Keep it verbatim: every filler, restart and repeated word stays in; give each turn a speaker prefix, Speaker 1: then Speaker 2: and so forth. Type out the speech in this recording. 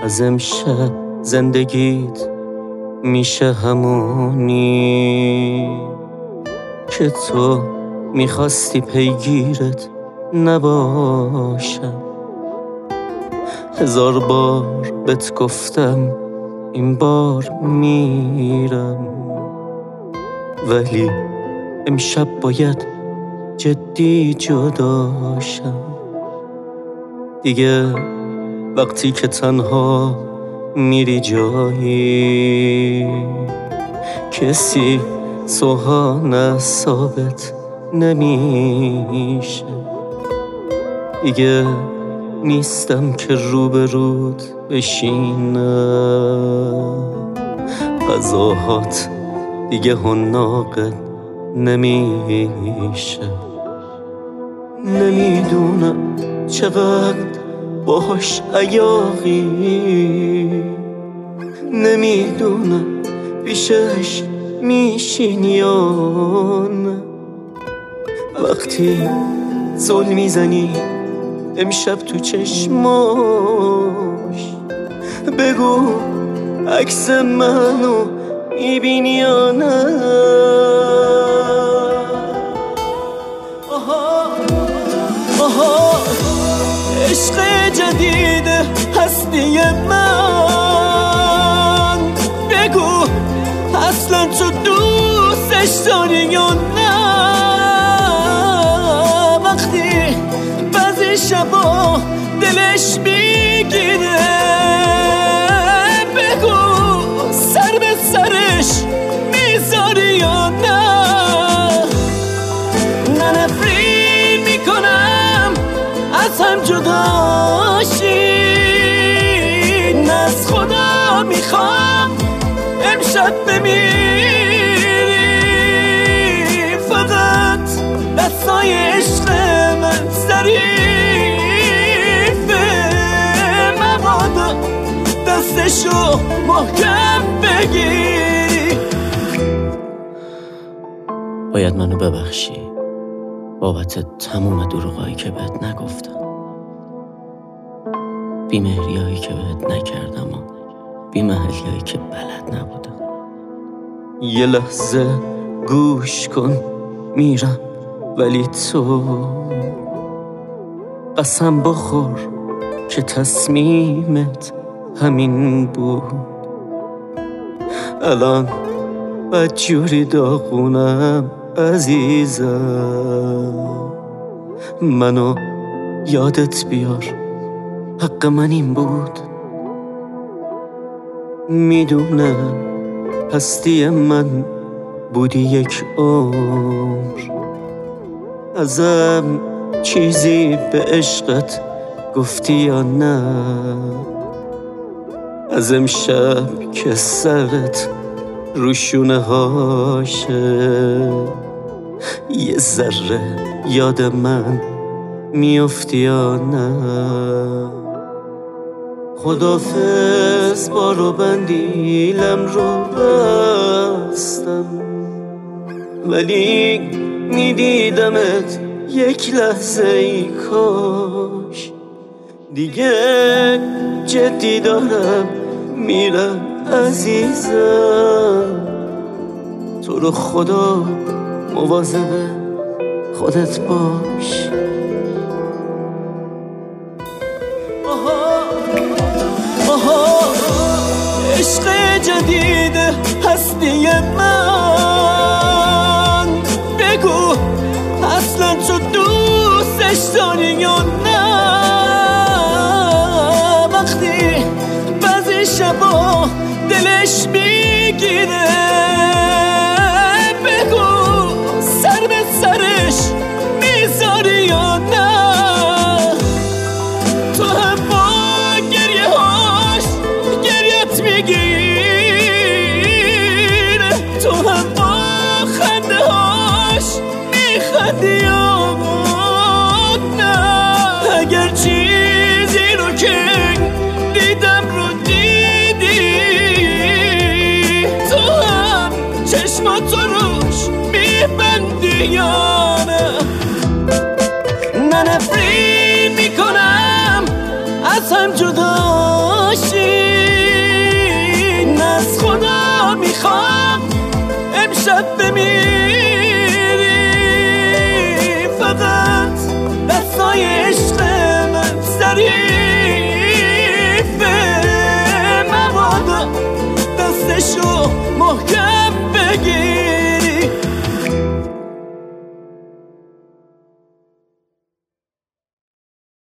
Speaker 1: از امشب زندگیت میشه همونی که تو میخواستی پیگیرت نباشم. هزار بار بهت گفتم این بار میرم، ولی امشب باید جدی جداشم. دیگه وقتی که تنها میری جایی کسی سوهان ثابت نمیشه. دیگه نیستم که روبرود بشینم، غذاهات دیگه حناقت نمیشه. نمیدونم چقدر باهاش عیاقی، نمیدونم پیشش میشین یا نه. وقتی زل میزنی امشب تو چشماش، بگو عکس منو میبینی یا نه. آها آها عشق جدید هستی من، بگو اصلا تو دوستش داری یا نه. وقتی بعضی شبا دلش میگیره، بگو سر به سرش میذاری یا نه. نه نفرین میکنم از هم جداشی، نه از خدا میخوام امشب بمیری. فقط دستای عشق من ظریفه، مبادا دستشو محکم بگیری. باید منو ببخشی بابت تموم دروغایی که بهت نگفتم، بیمهریایی که بهت نکردم و بیمحلیایی که بلد نبودم. یه لحظه گوش کن میرم، ولی تو قسم بخور که تصمیمت همین بود. الان بدجوری داغونم عزیزم، منو یادت بیار، حق من این بود. میدونم هستی من بودی یک عمر، ازم چیزی به عشقت گفتی یا نه. از امشب که سرت روشونه هاشه، یه ذره یاد من میافتی یا نه. خدافظ بارو بندیلم رو بستم، ولی میدیدمت یک لحظه ای کاش. دیگه جدی دارم میرم عزیزم، تو رو خدا مواظب خودت باش. آها آها عشق جدید هستی من، بگو اصلا تو دوستش داری یا نه. وقتی بعضی شبا دلش میگیره، بگو سر به سرش میذاری یا نه. تو هم با گریه هاش گریت میگیره، تو هم با خنده هاش میخندی یا نه. اگر چیزی رو که دیدم رو دیدی، تو هم چشماتو روش میبندی یا نه. نه نفرین میکنم از هم جداشی،
Speaker 2: بمیرم